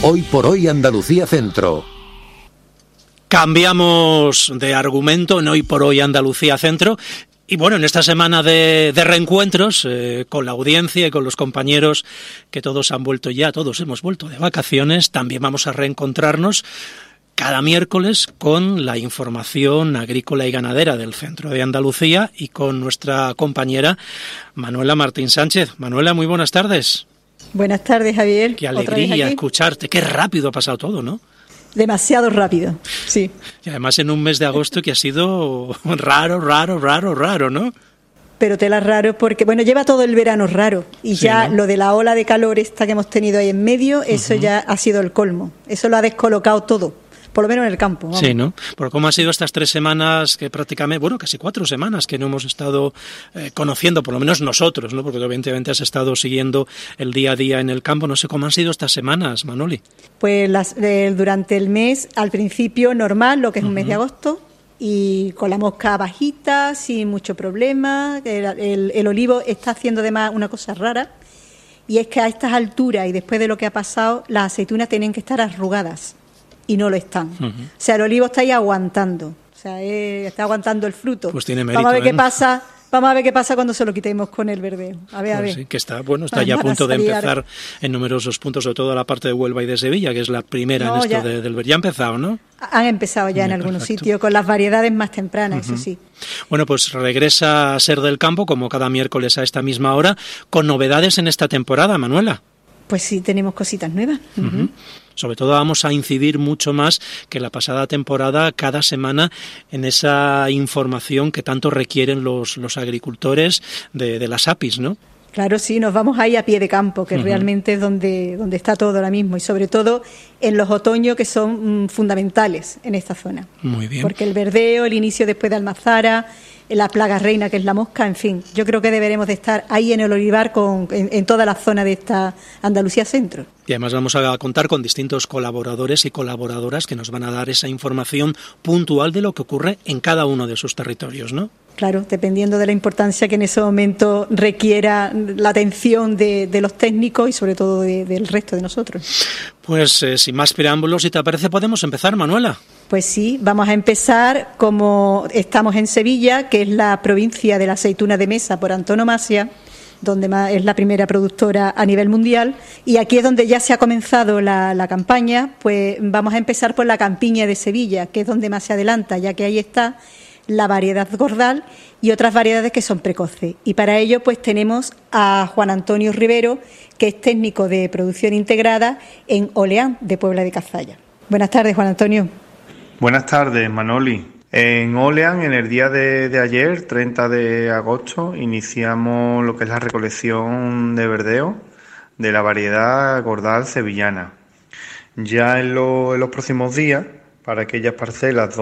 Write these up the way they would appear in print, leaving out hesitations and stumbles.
Hoy por hoy Andalucía Centro. Cambiamos de argumento en Hoy por hoy Andalucía Centro. Y bueno, en esta semana de reencuentros con la audiencia y con los compañeros que todos hemos vuelto de vacaciones, también vamos a reencontrarnos cada miércoles con la información agrícola y ganadera del centro de Andalucía y con nuestra compañera Manuela Martín Sánchez. Manuela, muy buenas tardes. Buenas tardes, Javier. Qué alegría escucharte. Qué rápido ha pasado todo, ¿no? Demasiado rápido, sí. Y además en un mes de agosto que ha sido raro, ¿no? Pero tela raro porque, bueno, lleva todo el verano raro y sí, ya, ¿no? Lo de la ola de calor esta que hemos tenido ahí en medio, eso ya ha sido el colmo. Eso lo ha descolocado todo. Por lo menos en el campo. Vamos. Sí, ¿no? Por cómo han sido estas 3 semanas que prácticamente, bueno, casi 4 semanas que no hemos estado conociendo, por lo menos nosotros, ¿no? Porque evidentemente has estado siguiendo el día a día en el campo. No sé cómo han sido estas semanas, Manoli. Pues durante el mes, al principio normal, lo que es un mes de agosto, y con la mosca bajita, sin mucho problema. El olivo está haciendo además una cosa rara, y es que a estas alturas y después de lo que ha pasado, las aceitunas tienen que estar arrugadas. Y no lo están. O sea, el olivo está ahí aguantando. O sea, está aguantando el fruto. Pues tiene mérito. Vamos a ver qué pasa. Vamos a ver qué pasa cuando se lo quitemos con el verdeo. A ver. Sí, que está ya a punto de empezar en numerosos puntos, sobre todo la parte de Huelva y de Sevilla, que es la primera en esto del verano. Ya ha empezado, ¿no? Han empezado ya en algunos sitios, con las variedades más tempranas, eso sí. Bueno, pues regresa a Ser del Campo, como cada miércoles a esta misma hora, con novedades en esta temporada, Manuela. Pues sí, tenemos cositas nuevas. Sobre todo vamos a incidir mucho más que la pasada temporada, cada semana, en esa información que tanto requieren los agricultores de las APIs, ¿no? Claro, sí, nos vamos ahí a pie de campo, que realmente es donde está todo ahora mismo, y sobre todo en los otoños, que son fundamentales en esta zona. Muy bien. Porque el verdeo, el inicio después de Almazara, la plaga reina, que es la mosca, en fin, yo creo que deberemos de estar ahí en el olivar en toda la zona de esta Andalucía Centro. Y además vamos a contar con distintos colaboradores y colaboradoras que nos van a dar esa información puntual de lo que ocurre en cada uno de sus territorios, ¿no? Claro, dependiendo de la importancia que en ese momento requiera la atención de los técnicos y sobre todo del resto de nosotros. Pues sin más preámbulos, si te parece, podemos empezar, Manuela. Pues sí, vamos a empezar como estamos en Sevilla, que es la provincia de la aceituna de mesa por antonomasia, donde es la primera productora a nivel mundial, y aquí es donde ya se ha comenzado la campaña. Pues vamos a empezar por la campiña de Sevilla, que es donde más se adelanta, ya que ahí está la variedad Gordal y otras variedades que son precoces. Y para ello pues tenemos a Juan Antonio Rivero, que es técnico de producción integrada en Oleán de Puebla de Cazalla. Buenas tardes, Juan Antonio. Buenas tardes, Manoli. En Oleán, en el día de ayer, 30 de agosto, iniciamos lo que es la recolección de verdeo de la variedad Gordal sevillana. Ya en los próximos días, para aquellas parcelas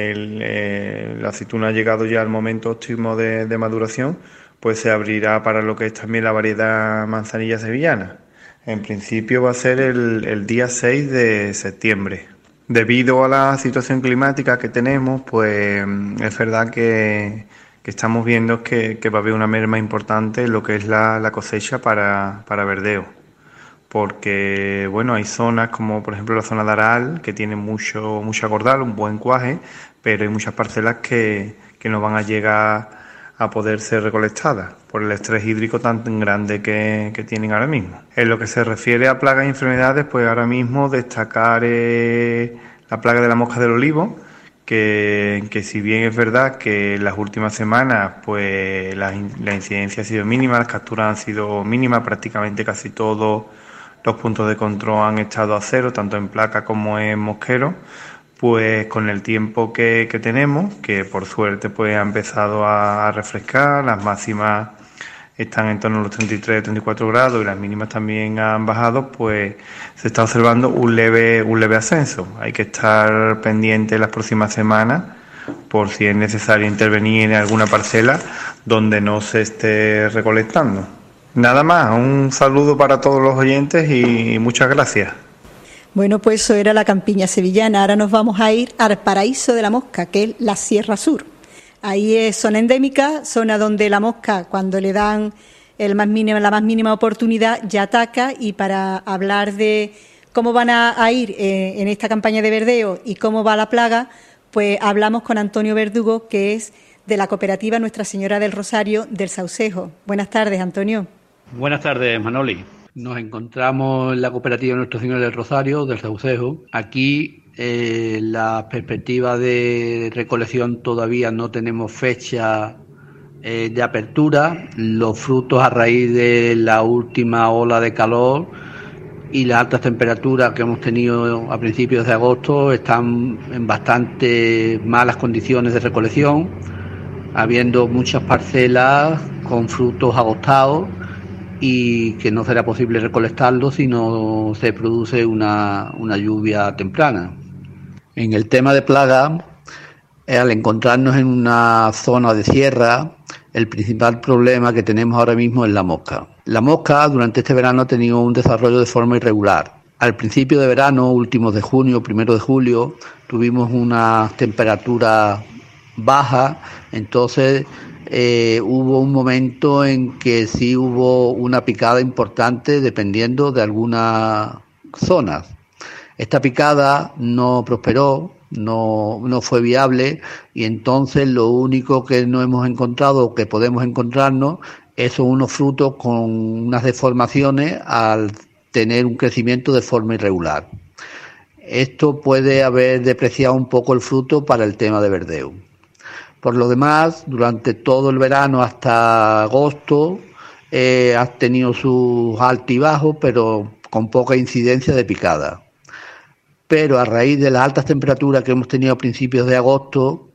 donde la aceituna ha llegado ya al momento óptimo de maduración, pues se abrirá para lo que es también la variedad manzanilla sevillana. En principio va a ser el día 6 de septiembre. Debido a la situación climática que tenemos, pues es verdad que estamos viendo que va a haber una merma importante en lo que es la cosecha para verdeo. Porque bueno, hay zonas como por ejemplo la zona de Aral, que tiene mucha Gordal, un buen cuaje, pero hay muchas parcelas que no van a llegar a poder ser recolectadas por el estrés hídrico tan grande que tienen ahora mismo. En lo que se refiere a plagas y enfermedades, pues ahora mismo destacar la plaga de la mosca del olivo, que si bien es verdad que en las últimas semanas pues la incidencia ha sido mínima, las capturas han sido mínimas, prácticamente casi todos los puntos de control han estado a cero, tanto en placa como en mosquero. Pues con el tiempo que tenemos, que por suerte pues ha empezado a refrescar, las máximas están en torno a los 33-34 grados y las mínimas también han bajado, pues se está observando un leve ascenso. Hay que estar pendiente las próximas semanas por si es necesario intervenir en alguna parcela donde no se esté recolectando. Nada más, un saludo para todos los oyentes y muchas gracias. Bueno, pues eso era la campiña sevillana. Ahora nos vamos a ir al paraíso de la mosca, que es la Sierra Sur. Ahí es zona endémica, zona donde la mosca, cuando le dan la más mínima oportunidad, ya ataca. Y para hablar de cómo van a ir en esta campaña de verdeo y cómo va la plaga, pues hablamos con Antonio Verdugo, que es de la cooperativa Nuestra Señora del Rosario del Saucejo. Buenas tardes, Antonio. Buenas tardes, Manoli. Nos encontramos en la cooperativa Nuestra Señora del Rosario del Saucejo. Aquí la perspectiva de recolección todavía no tenemos fecha de apertura. Los frutos, a raíz de la última ola de calor y las altas temperaturas que hemos tenido a principios de agosto, están en bastante malas condiciones de recolección, habiendo muchas parcelas con frutos agostados y que no será posible recolectarlos si no se produce una lluvia temprana. En el tema de plaga, al encontrarnos en una zona de sierra, el principal problema que tenemos ahora mismo es la mosca. La mosca durante este verano ha tenido un desarrollo de forma irregular. Al principio de verano, últimos de junio, 1 de julio, tuvimos una temperatura baja, entonces hubo un momento en que sí hubo una picada importante dependiendo de algunas zonas. Esta picada no prosperó, no fue viable, y entonces lo único que no hemos encontrado o que podemos encontrarnos son unos frutos con unas deformaciones al tener un crecimiento de forma irregular. Esto puede haber depreciado un poco el fruto para el tema de verdeo. Por lo demás, durante todo el verano hasta agosto ha tenido sus altibajos, pero con poca incidencia de picada. Pero a raíz de las altas temperaturas que hemos tenido a principios de agosto,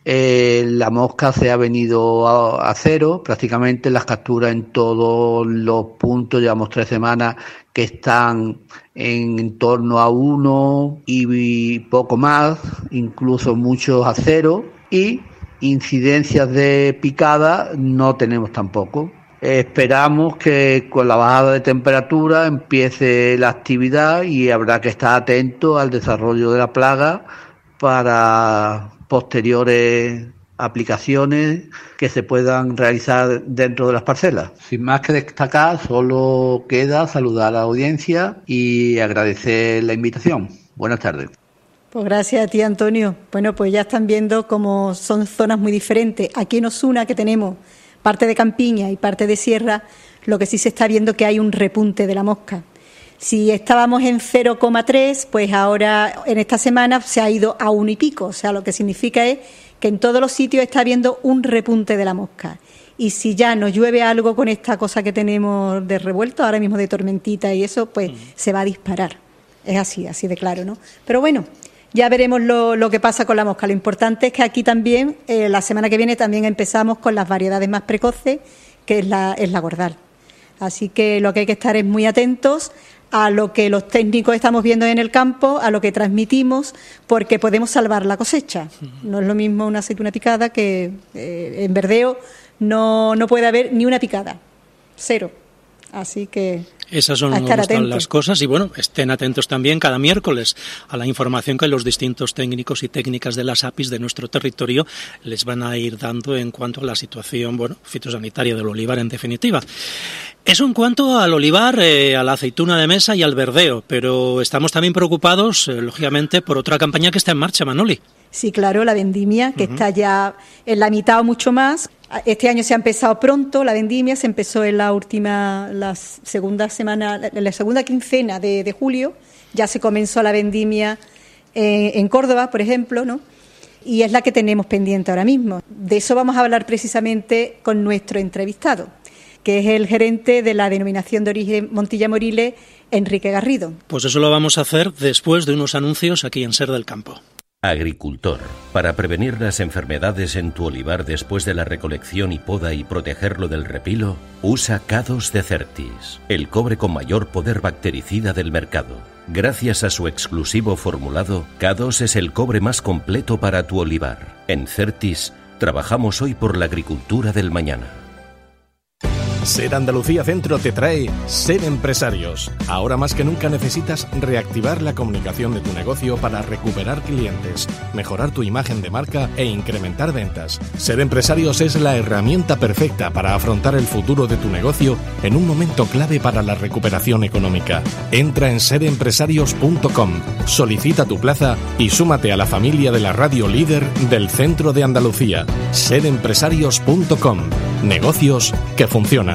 la mosca se ha venido a cero, prácticamente las capturas en todos los puntos, llevamos 3 semanas que están en torno a 1 y poco más, incluso muchos a 0, y incidencias de picada no tenemos tampoco. Esperamos que con la bajada de temperatura empiece la actividad y habrá que estar atento al desarrollo de la plaga para posteriores aplicaciones que se puedan realizar dentro de las parcelas. Sin más que destacar, solo queda saludar a la audiencia y agradecer la invitación. Buenas tardes. Pues gracias a ti, Antonio. Bueno, pues ya están viendo cómo son zonas muy diferentes. Aquí en Osuna, que tenemos parte de campiña y parte de sierra, lo que sí se está viendo que hay un repunte de la mosca. Si estábamos en 0,3, pues ahora en esta semana se ha ido a 1 y pico. O sea, lo que significa es que en todos los sitios está habiendo un repunte de la mosca. Y si ya nos llueve algo con esta cosa que tenemos de revuelto, ahora mismo de tormentita y eso, pues se va a disparar. Es así de claro, ¿no? Pero bueno, ya veremos lo que pasa con la mosca. Lo importante es que aquí también, la semana que viene, también empezamos con las variedades más precoces, que es la gordal. Así que lo que hay que estar es muy atentos a lo que los técnicos estamos viendo en el campo, a lo que transmitimos, porque podemos salvar la cosecha. No es lo mismo una aceituna picada que en verdeo no puede haber ni una picada, 0. Así que esas son las cosas y bueno, estén atentos también cada miércoles a la información que los distintos técnicos y técnicas de las APIs de nuestro territorio les van a ir dando en cuanto a la situación, bueno, fitosanitaria del olivar en definitiva. Eso en cuanto al olivar, a la aceituna de mesa y al verdeo, pero estamos también preocupados, lógicamente, por otra campaña que está en marcha, Manoli. Sí, claro, la vendimia, que está ya en la mitad o mucho más. Este año se ha empezado pronto, la vendimia se empezó en la segunda quincena de julio, ya se comenzó la vendimia en Córdoba, por ejemplo, ¿no? Y es la que tenemos pendiente ahora mismo. De eso vamos a hablar precisamente con nuestro entrevistado, que es el gerente de la Denominación de Origen Montilla Moriles, Enrique Garrido. Pues eso lo vamos a hacer después de unos anuncios aquí en Ser del Campo. Agricultor. Para prevenir las enfermedades en tu olivar después de la recolección y poda y protegerlo del repilo, usa K2 de Certis, el cobre con mayor poder bactericida del mercado. Gracias a su exclusivo formulado, K2 es el cobre más completo para tu olivar. En Certis, trabajamos hoy por la agricultura del mañana. Ser Andalucía Centro te trae Ser Empresarios. Ahora más que nunca necesitas reactivar la comunicación de tu negocio para recuperar clientes, mejorar tu imagen de marca e incrementar ventas. Ser Empresarios es la herramienta perfecta para afrontar el futuro de tu negocio en un momento clave para la recuperación económica. Entra en serempresarios.com, solicita tu plaza y súmate a la familia de la radio líder del centro de Andalucía. Serempresarios.com. Negocios que funcionan.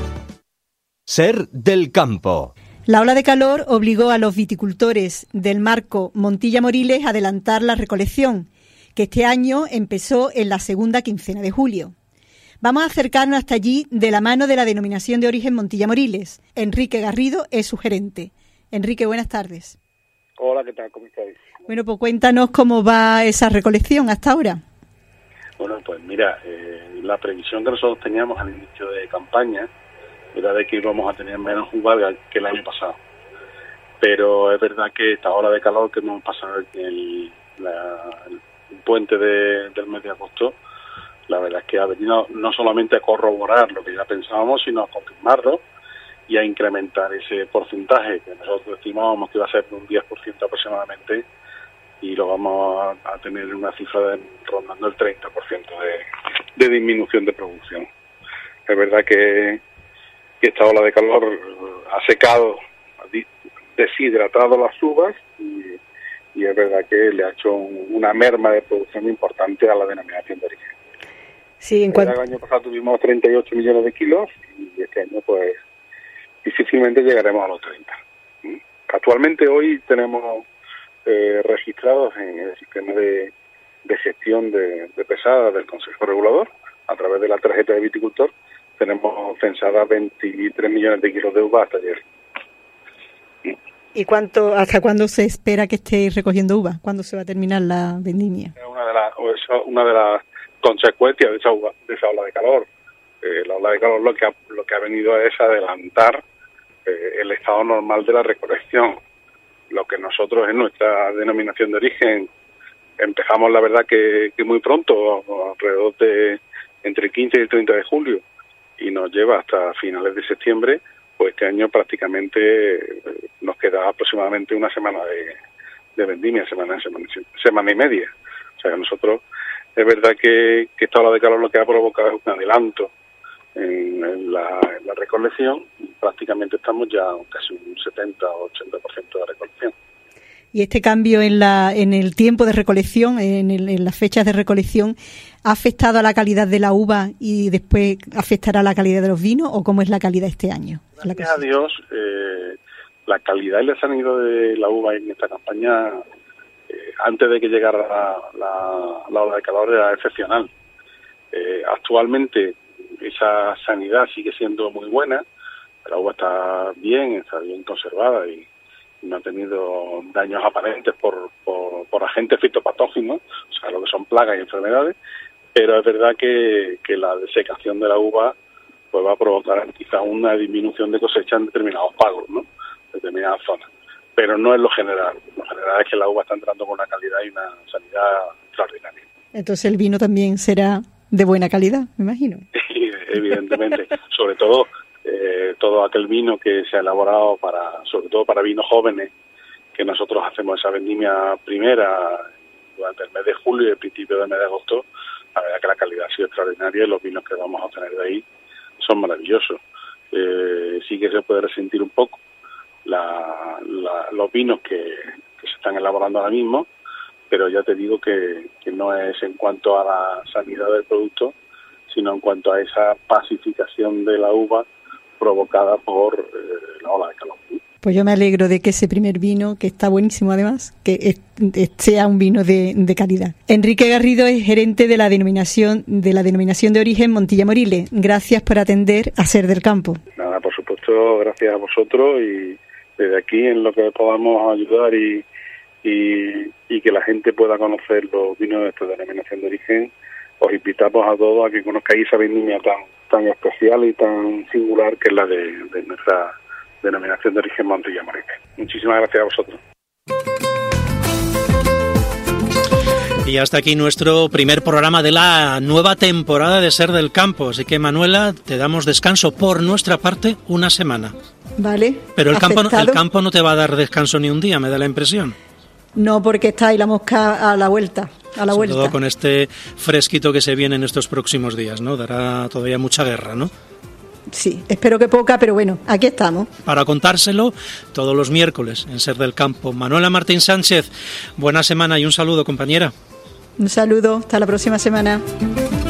Ser del campo. La ola de calor obligó a los viticultores del marco Montilla-Moriles a adelantar la recolección, que este año empezó en la segunda quincena de julio. Vamos a acercarnos hasta allí de la mano de la denominación de origen Montilla-Moriles. Enrique Garrido es su gerente. Enrique, buenas tardes. Hola, ¿qué tal? ¿Cómo estáis? Bueno, pues cuéntanos cómo va esa recolección hasta ahora. Bueno, pues mira, la previsión que nosotros teníamos al inicio de campaña era de que íbamos a tener menos uvas que el año pasado. Pero es verdad que esta ola de calor que hemos pasado en el puente del mes de agosto, la verdad es que ha venido no solamente a corroborar lo que ya pensábamos, sino a confirmarlo y a incrementar ese porcentaje que nosotros estimábamos que iba a ser de un 10% aproximadamente, y lo vamos a tener en una cifra rondando el 30% de disminución de producción. Es verdad que esta ola de calor ha secado, ha deshidratado las uvas y es verdad que le ha hecho una merma de producción importante a la denominación de origen. Sí, el año pasado tuvimos 38 millones de kilos y este año pues difícilmente llegaremos a los 30. Actualmente hoy tenemos registrados en el sistema de gestión de pesadas del Consejo Regulador, a través de la tarjeta de viticultor, tenemos censadas 23 millones de kilos de uva hasta ayer. ¿Y hasta cuándo se espera que estéis recogiendo uva? ¿Cuándo se va a terminar la vendimia? Es una de las consecuencias de esa ola de calor. La ola de calor lo que ha venido es adelantar el estado normal de la recolección. Lo que nosotros en nuestra denominación de origen empezamos, la verdad, que muy pronto, alrededor de entre el 15 y el 30 de julio, y nos lleva hasta finales de septiembre, pues este año prácticamente nos queda aproximadamente una semana de vendimia, semana y media. O sea, nosotros, es verdad que esta ola de calor lo que ha provocado es un adelanto en la recolección, y prácticamente estamos ya casi un 70 o 80% de recolección. Y este cambio en el tiempo de recolección, en las fechas de recolección, ¿ha afectado a la calidad de la uva y después afectará a la calidad de los vinos, o cómo es la calidad este año? Gracias a Dios, la calidad y el sanido de la uva en esta campaña, antes de que llegara la ola de calor, era excepcional. Actualmente esa sanidad sigue siendo muy buena, la uva está bien conservada y no ha tenido daños aparentes por agentes fitopatógenos, o sea, lo que son plagas y enfermedades, pero es verdad que la desecación de la uva pues va a provocar quizás una disminución de cosecha en determinados pagos, ¿no? En determinadas zonas. Pero no es lo general. Lo general es que la uva está entrando con una calidad y una sanidad extraordinaria. Entonces el vino también será de buena calidad, me imagino. Evidentemente. Sobre todo todo aquel vino que se ha elaborado sobre todo para vinos jóvenes, que nosotros hacemos esa vendimia primera durante el mes de julio y el principio del mes de agosto. La verdad que la calidad ha sido extraordinaria y los vinos que vamos a obtener de ahí son maravillosos. Sí que se puede resentir un poco los vinos que se están elaborando ahora mismo, pero ya te digo que no es en cuanto a la sanidad del producto, sino en cuanto a esa pacificación de la uva provocada por la ola de calor. Pues yo me alegro de que ese primer vino, que está buenísimo además, que sea un vino de calidad. Enrique Garrido es gerente de la denominación de origen Montilla-Moriles. Gracias por atender a Ser del Campo. Nada, por supuesto, gracias a vosotros, y desde aquí en lo que podamos ayudar y que la gente pueda conocer los vinos de esta denominación de origen, os invitamos a todos a que conozcáis esa vendimia tan especial y tan singular que es la de nuestra denominación de origen Montilla-Moriles. Muchísimas gracias a vosotros. Y hasta aquí nuestro primer programa de la nueva temporada de Ser del Campo. Así que, Manuela, te damos descanso por nuestra parte una semana. Vale. Pero el campo no te va a dar descanso ni un día, me da la impresión. No, porque está ahí la mosca a la vuelta. Sobre todo con este fresquito que se viene en estos próximos días, ¿no? Dará todavía mucha guerra, ¿no? Sí, espero que poca, pero bueno, aquí estamos. Para contárselo todos los miércoles en Ser del Campo. Manuela Martín Sánchez, buena semana y un saludo, compañera. Un saludo, hasta la próxima semana.